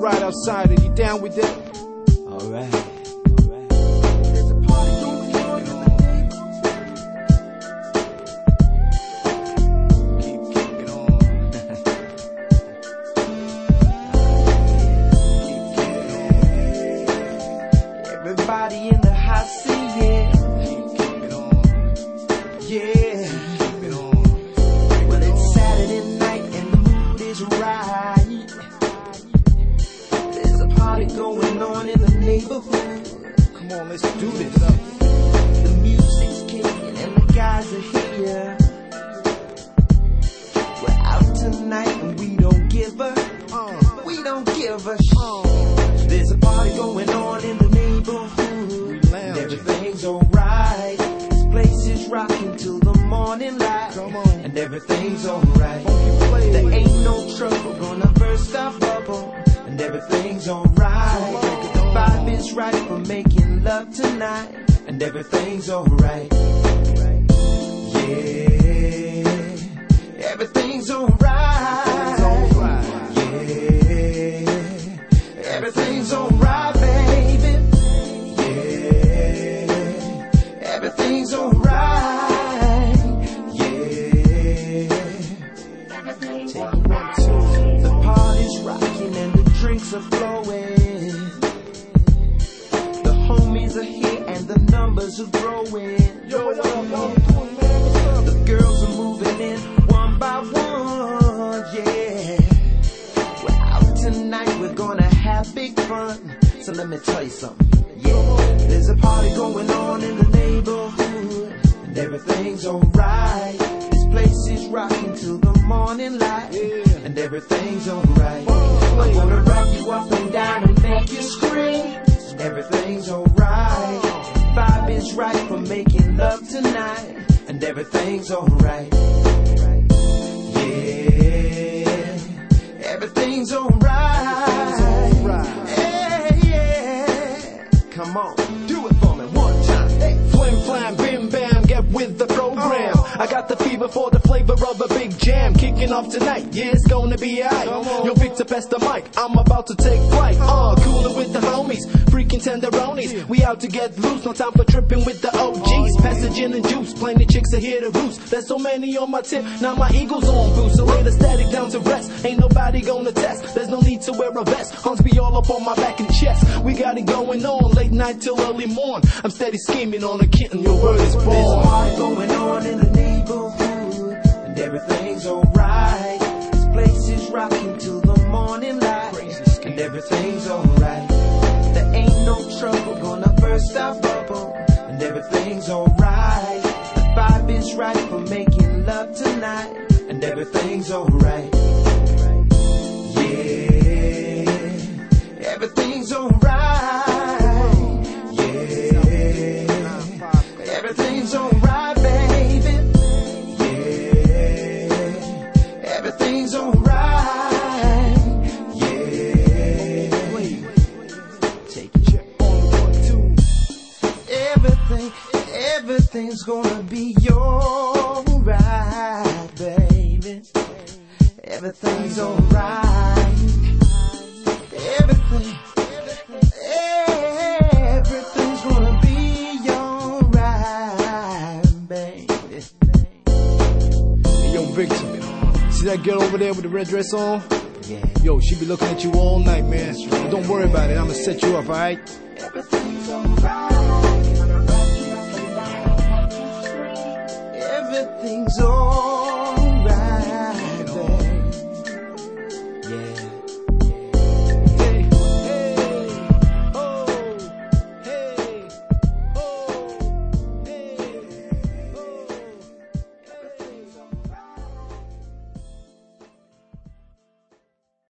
right outside it. You down with that? Alright. There's a party going on in the neighborhood. Keep it on. Everybody in the house singing. Keep it on. Yeah. Keep it on. Well, it's Saturday night and the mood is right. There's a party going on in the neighborhood. Come on, let's do this. The music's kicking and the guys are here. We're out tonight and we don't give a shit. There's a party going on in the neighborhood. And everything's alright. This place is rocking till the morning light. Come on. And everything's alright. There ain't no trouble gonna burst our bubble. And everything's alright. The vibe is right for making love tonight. And everything's alright. Yeah, everything's alright. Yeah, everything's alright, baby. Yeah, everything's alright. Yeah, take 1, 2. The party's rocking and the drinks are flowing. The homies are here and the numbers are growing. Yo, what up, y'all doing, man? What's up? The girls are moving in one by one, yeah. We're out tonight, we're gonna have big fun. So let me tell you something, yeah. There's a party going on in the neighborhood. And everything's alright. This place is rocking till the morning light. And everything's alright. I'm gonna rock you up and down and make you scream. And everything's alright. Vibe is right for making love tonight. And everything's alright. Yeah, everything's alright. Yeah, yeah. Come on, do it for me one time. Hey. Flim flam, bim bam, get with the program. I got the fever for the flavor of a big jam. Kicking off tonight, yeah, it's gonna be aight. Yo, Victor, pass the mic, I'm about to take flight. Cooling with the homies, freaking tenderonis. We out to get loose, no time for tripping with the OGs. Pass the gin and juice, plenty chicks are here to roost. There's so many on my tip, now my eagle's on boost. So lay the static down to rest, ain't nobody gonna test. There's no need to wear a vest, hunks be all up on my back and chest. We got it going on, late night till early morn. I'm steady scheming on a kitten, your word is There's a born. party going on in the neighborhood. And everything's alright. This place is rocking till the morning light. And everything's alright. There ain't no trouble gonna burst our bubble. And everything's alright. The vibe is right for making love tonight. And everything's alright. Yeah, everything's alright. Yeah, everything's alright, baby. Yeah, everything's alright. Yeah, take it. Everything's gonna be alright, baby. Everything's alright. Everything's gonna be alright, baby. Hey, yo, Victor, see that girl over there with the red dress on? Yeah, Yo, she be looking at you all night, man. But don't worry about it, I'ma set you up, alright? everything's alright.